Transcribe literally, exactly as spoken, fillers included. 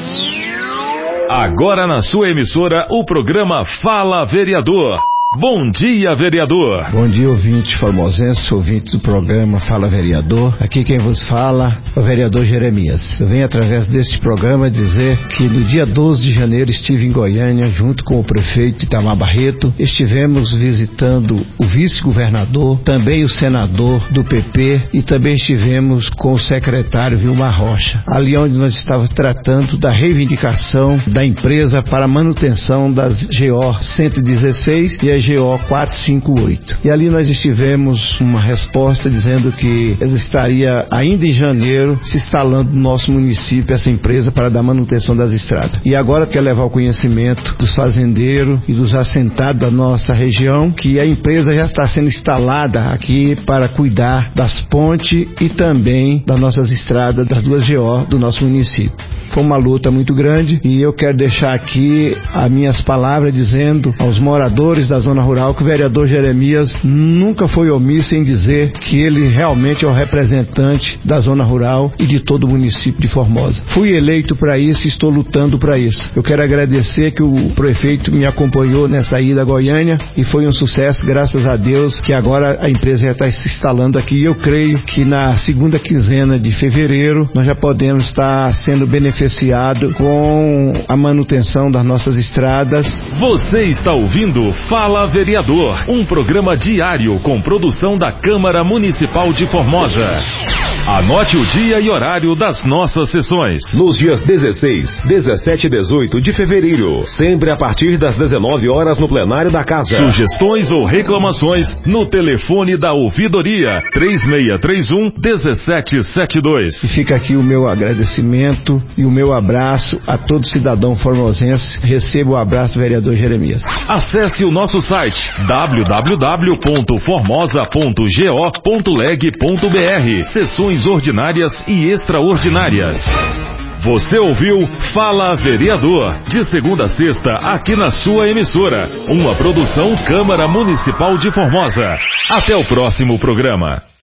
Agora na sua emissora, o programa Fala Vereador. Bom dia, vereador. Bom dia, ouvintes formosenses, ouvintes do programa Fala Vereador. Aqui quem vos fala é o vereador Jeremias. Eu venho através deste programa dizer que no dia doze de janeiro estive em Goiânia junto com o prefeito Itamar Barreto. Estivemos visitando o vice-governador, também o senador do P P e também estivemos com o secretário Vilmar Rocha. Ali onde nós estávamos tratando da reivindicação da empresa para a manutenção das G O cento e dezesseis e a G O quatrocentos e cinquenta e oito. E ali nós estivemos uma resposta dizendo que estaria ainda em janeiro se instalando no nosso município essa empresa para dar manutenção das estradas. E agora quer levar o conhecimento dos fazendeiros e dos assentados da nossa região que a empresa já está sendo instalada aqui para cuidar das pontes e também das nossas estradas, das duas G O do nosso município. Foi uma luta muito grande e eu quero deixar aqui as minhas palavras dizendo aos moradores da zona rural que o vereador Jeremias nunca foi omisso em dizer que ele realmente é o representante da zona rural e de todo o município de Formosa. Fui eleito para isso e estou lutando para isso. Eu quero agradecer que o prefeito me acompanhou nessa ida a Goiânia e foi um sucesso, graças a Deus, que agora a empresa já está se instalando aqui. Eu creio que na segunda quinzena de fevereiro nós já podemos estar sendo beneficiados com a manutenção das nossas estradas. Você está ouvindo Fala Vereador, um programa diário com produção da Câmara Municipal de Formosa. Anote o dia e horário das nossas sessões. Nos dias dezesseis, dezessete e dezoito de fevereiro, sempre a partir das dezenove horas no plenário da Casa. Sugestões ou reclamações no telefone da ouvidoria três seis três um, um sete sete dois. E fica aqui o meu agradecimento e o meu abraço a todo cidadão formosense. Receba o abraço do vereador Jeremias. Acesse o nosso site w w w ponto formosa ponto go ponto leg ponto b r. Sessões ordinárias e extraordinárias. Você ouviu Fala Vereador, de segunda a sexta, aqui na sua emissora. Uma produção Câmara Municipal de Formosa. Até o próximo programa.